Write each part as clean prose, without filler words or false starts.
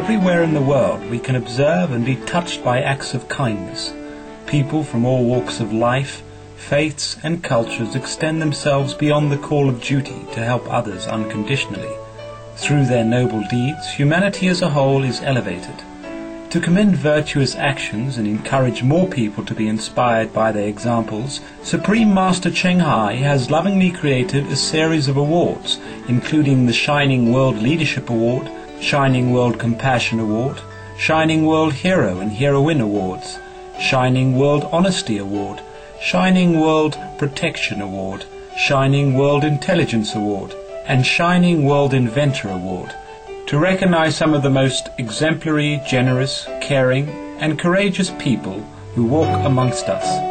Everywhere in the world we can observe and be touched by acts of kindness. People from all walks of life, faiths and cultures extend themselves beyond the call of duty to help others unconditionally. Through their noble deeds, humanity as a whole is elevated. To commend virtuous actions and encourage more people to be inspired by their examples, Supreme Master Cheng Hai has lovingly created a series of awards, including the Shining World Leadership Award, Shining World Compassion Award, Shining World Hero and Heroine Awards, Shining World Honesty Award, Shining World Protection Award, Shining World Intelligence Award, and Shining World Inventor Award, to recognize some of the most exemplary, generous, caring, and courageous people who walk amongst us.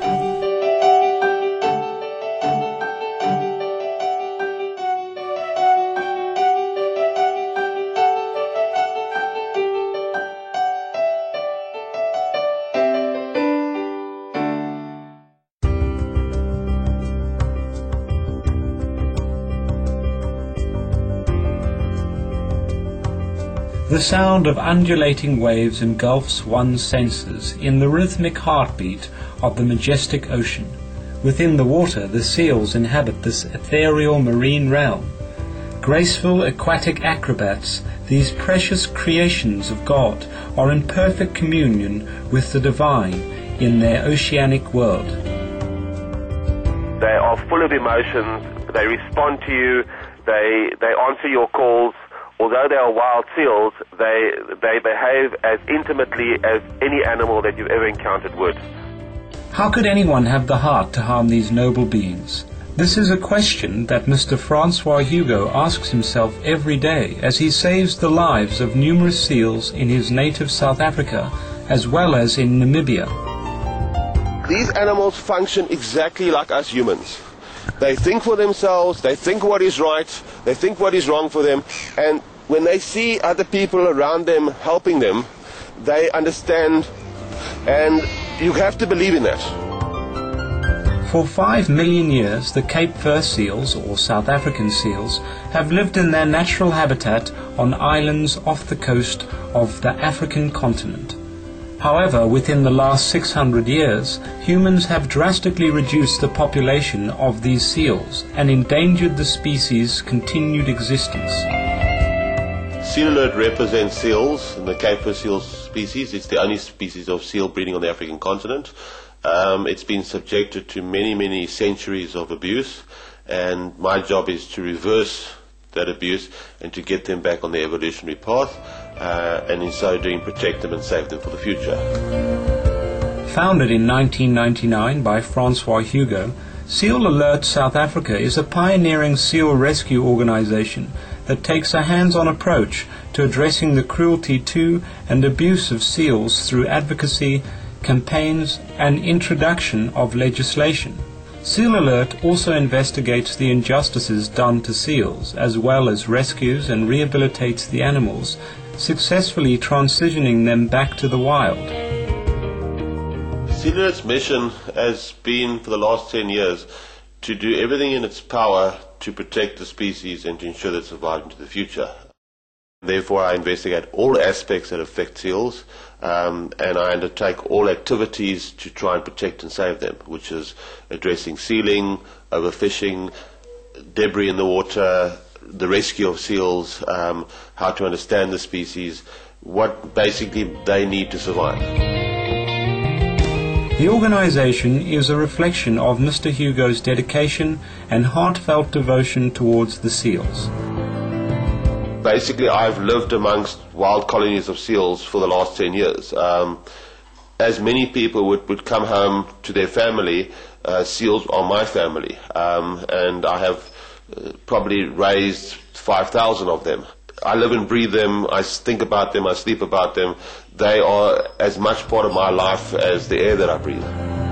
The sound of undulating waves engulfs one's senses in the rhythmic heartbeat of the majestic ocean. Within the water, the seals inhabit this ethereal marine realm. Graceful aquatic acrobats, these precious creations of God are in perfect communion with the divine in their oceanic world. They are full of emotions, they respond to you, they answer your calls. Although they are wild seals, they behave as intimately as any animal that you've ever encountered would. How could anyone have the heart to harm these noble beings? This is a question that Mr. Francois Hugo asks himself every day as he saves the lives of numerous seals in his native South Africa as well as in Namibia. These animals function exactly like us humans. They think for themselves, they think what is right, they think what is wrong for them, and when they see other people around them helping them, they understand, and you have to believe in that. For 5 million years, the Cape Fur seals, or South African seals, have lived in their natural habitat on islands off the coast of the African continent. However, within the last 600 years, humans have drastically reduced the population of these seals and endangered the species' continued existence. Seal Alert represents seals, the Cape Fur seal species. It's the only species of seal breeding on the African continent. It's been subjected to many, many centuries of abuse, and my job is to reverse that abuse and to get them back on the evolutionary path, and in so doing protect them and save them for the future. Founded in 1999 by Francois Hugo, Seal Alert South Africa is a pioneering seal rescue organization that takes a hands-on approach to addressing the cruelty to and abuse of seals through advocacy, campaigns, and introduction of legislation. Seal Alert also investigates the injustices done to seals, as well as rescues and rehabilitates the animals, successfully transitioning them back to the wild. Seal Alert's mission has been, for the last 10 years, to do everything in its power to protect the species and to ensure that it survives into the future. Therefore, I investigate all aspects that affect seals, and I undertake all activities to try and protect and save them, which is addressing sealing, overfishing, debris in the water, the rescue of seals, how to understand the species, what basically they need to survive. The organization is a reflection of Mr. Hugo's dedication and heartfelt devotion towards the seals. Basically, I've lived amongst wild colonies of seals for the last 10 years. As many people would come home to their family, seals are my family, and I have probably raised 5,000 of them. I live and breathe them, I think about them, I sleep about them. They are as much part of my life as the air that I breathe.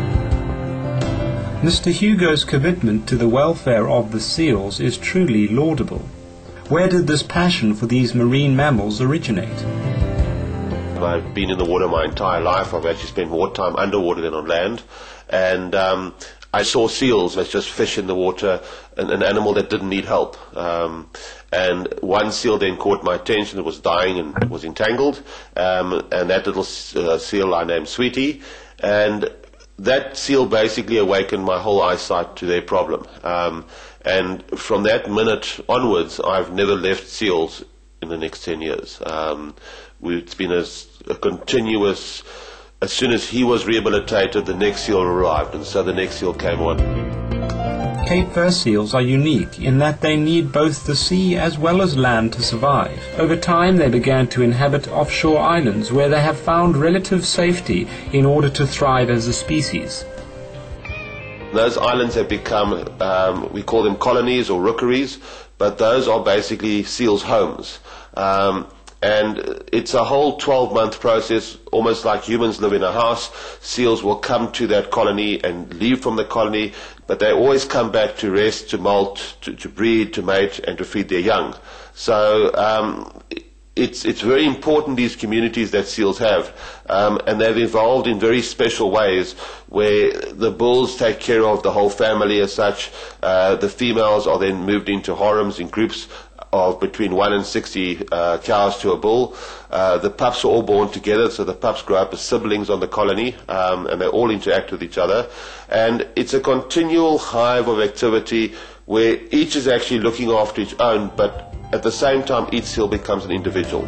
Mr. Hugo's commitment to the welfare of the seals is truly laudable. Where did this passion for these marine mammals originate? I've been in the water my entire life. I've actually spent more time underwater than on land. And I saw seals as just fish in the water, an animal that didn't need help. And one seal then caught my attention. It was dying and was entangled. And that little seal I named Sweetie. And that seal basically awakened my whole eyesight to their problem. And from that minute onwards, I've never left seals in the next 10 years. It's been a continuous... As soon as he was rehabilitated, the next seal arrived, and so the next seal came on. Cape fur seals are unique in that they need both the sea as well as land to survive. Over time, they began to inhabit offshore islands where they have found relative safety in order to thrive as a species. Those islands have become, we call them colonies or rookeries, but those are basically seals' homes. And it's a whole 12-month process, almost like humans live in a house. Seals will come to that colony and leave from the colony, but they always come back to rest, to molt, to breed, to mate, and to feed their young. So it's very important, these communities that seals have, and they've evolved in very special ways where the bulls take care of the whole family as such. The females are then moved into harems in groups of between 1 and 60 cows to a bull. The pups are all born together, so the pups grow up as siblings on the colony, and they all interact with each other. And it's a continual hive of activity where each is actually looking after each own, but at the same time each seal becomes an individual.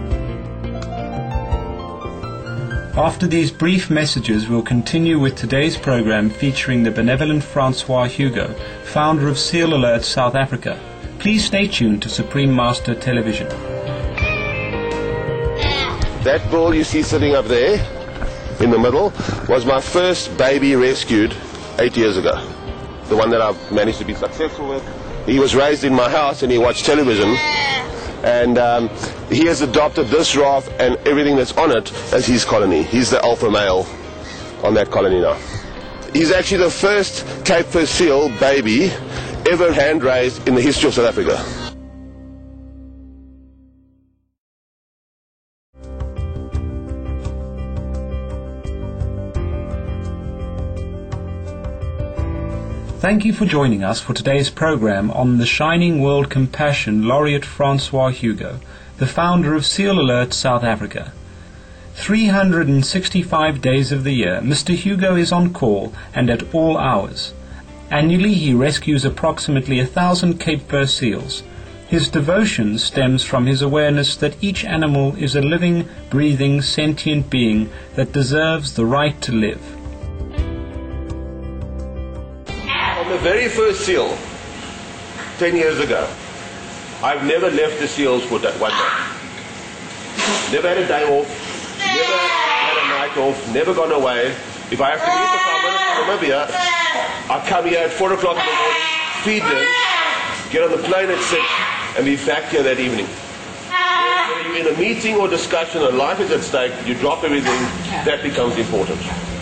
After these brief messages, we'll continue with today's program featuring the benevolent Francois Hugo, founder of Seal Alert South Africa. Please stay tuned to Supreme Master Television. That bull you see sitting up there in the middle was my first baby rescued 8 years ago. The one that I've managed to be successful with. He was raised in my house and he watched television, and he has adopted this raft and everything that's on it as his colony. He's the alpha male on that colony now. He's actually the first Cape fur seal baby ever hand-raised in the history of South Africa. Thank you for joining us for today's program on the Shining World Compassion Laureate Francois Hugo, the founder of Seal Alert South Africa. 365 days of the year, Mr. Hugo is on call and at all hours. Annually, he rescues approximately 1,000 Cape fur seals. His devotion stems from his awareness that each animal is a living, breathing, sentient being that deserves the right to live. From the very first seal, 10 years ago, I've never left the seals for 1 day. Never had a day off, never had a night off, never gone away. If I have to leave the 5 minutes from Namibia, I come here at 4 o'clock in the morning, feed them, get on the plane at 6, and be back here that evening. Whether you're in a meeting or discussion and life is at stake, you drop everything, that becomes important.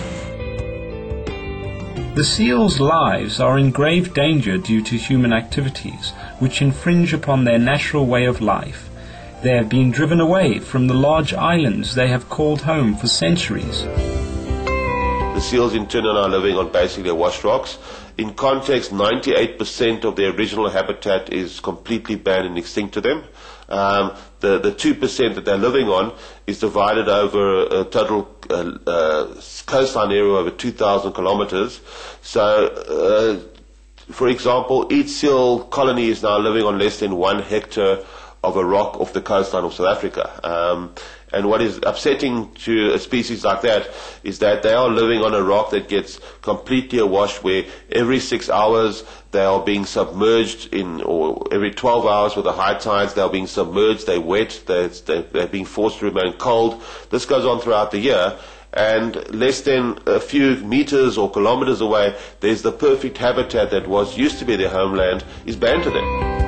The seals' lives are in grave danger due to human activities, which infringe upon their natural way of life. They have been driven away from the large islands they have called home for centuries. The seals in turn are now living on basically washed rocks. In context, 98% of their original habitat is completely banned and extinct to them. The 2% that they're living on is divided over a total coastline area over 2,000 kilometers. So, for example, each seal colony is now living on less than 1 hectare of a rock off the coastline of South Africa. And what is upsetting to a species like that is that they are living on a rock that gets completely awash, where every 6 hours they are being submerged or every 12 hours with the high tides they are being submerged, they're wet, they're being forced to remain cold. This goes on throughout the year, and less than a few meters or kilometers away, there's the perfect habitat that used to be their homeland, is banned to them.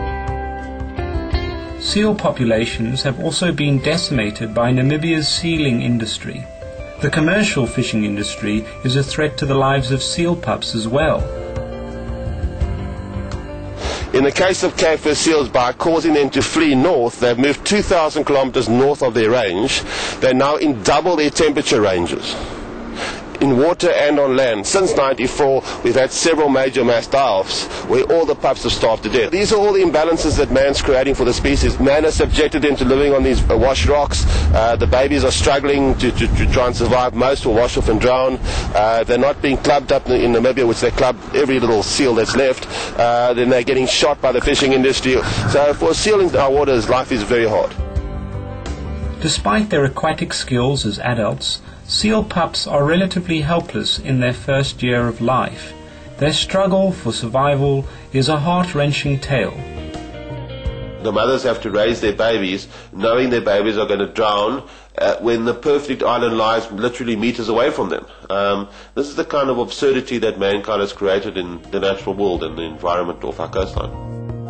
Seal populations have also been decimated by Namibia's sealing industry. The commercial fishing industry is a threat to the lives of seal pups as well. In the case of Cape fur seals, by causing them to flee north, they've moved 2,000 kilometers north of their range. They're now in double their temperature ranges. in water and on land. Since 94, we've had several major mass die-offs where all the pups have starved to death. These are all the imbalances that man's creating for the species. Man has subjected them to living on these wash rocks. The babies are struggling to try and survive. Most will wash off and drown. They're not being clubbed up in Namibia, which they club every little seal that's left. Then they're getting shot by the fishing industry. So for a seal in our waters, life is very hard. Despite their aquatic skills as adults, seal pups are relatively helpless in their first year of life. Their struggle for survival is a heart-wrenching tale. The mothers have to raise their babies knowing their babies are going to drown when the perfect island lies literally meters away from them. This is the kind of absurdity that mankind has created in the natural world and the environment of our coastline.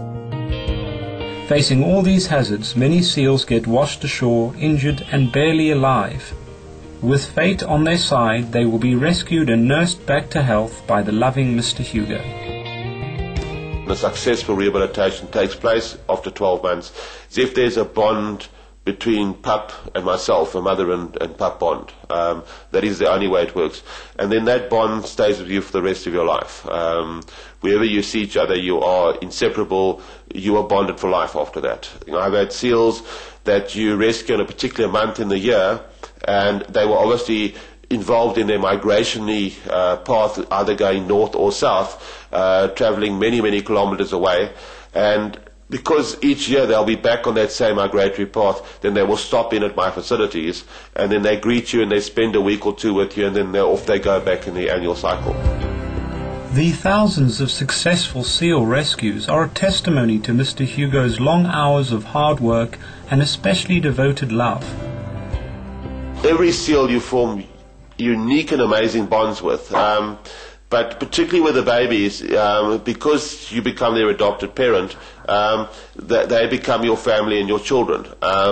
Facing all these hazards, many seals get washed ashore, injured and barely alive. With fate on their side, they will be rescued and nursed back to health by the loving Mr. Hugo. The successful rehabilitation takes place after 12 months. As if there's a bond between pup and myself, a mother and pup bond. That is the only way it works. And then that bond stays with you for the rest of your life. Wherever you see each other, you are inseparable. You are bonded for life after that. I've had seals that you rescue in a particular month in the year, and they were obviously involved in their migratory path, either going north or south, traveling many, many kilometers away. And because each year they'll be back on that same migratory path, then they will stop in at my facilities, and then they greet you and they spend a week or two with you, and then off they go back in the annual cycle. The thousands of successful seal rescues are a testimony to Mr. Hugo's long hours of hard work and especially devoted love. Every seal you form unique and amazing bonds with. But particularly with the babies, because you become their adopted parent, they become your family and your children.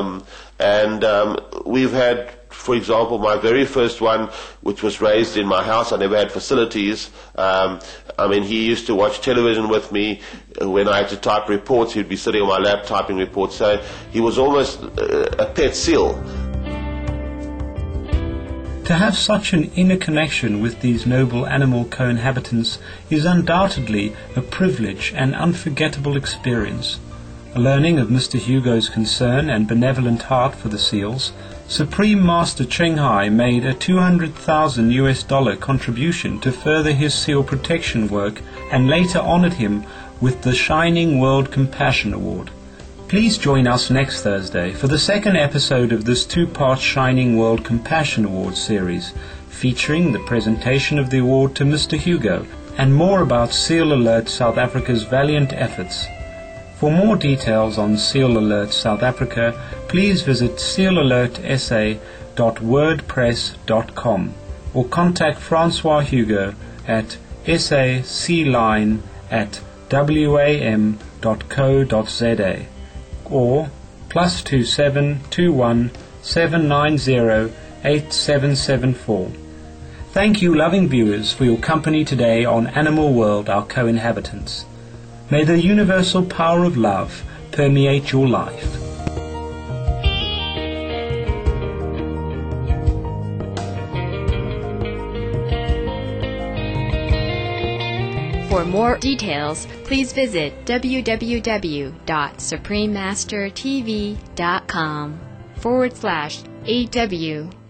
We've had, for example, my very first one, which was raised in my house. I never had facilities. He used to watch television with me. When I had to type reports, he'd be sitting on my lap typing reports. So he was almost a pet seal. To have such an inner connection with these noble animal co-inhabitants is undoubtedly a privilege and unforgettable experience. Learning of Mr. Hugo's concern and benevolent heart for the seals, Supreme Master Cheng Hai made a $200,000 contribution to further his seal protection work and later honored him with the Shining World Compassion Award. Please join us next Thursday for the second episode of this two-part Shining World Compassion Award series, featuring the presentation of the award to Mr. Hugo and more about Seal Alert South Africa's valiant efforts. For more details on Seal Alert South Africa, please visit sealalertsa.wordpress.com or contact Francois Hugo at sac-line@wam.co.za or +27 21 790 8774. Thank you, loving viewers, for your company today on Animal World, Our Co-Inhabitants. May the universal power of love permeate your life. For more details, please visit www.suprememastertv.com/AW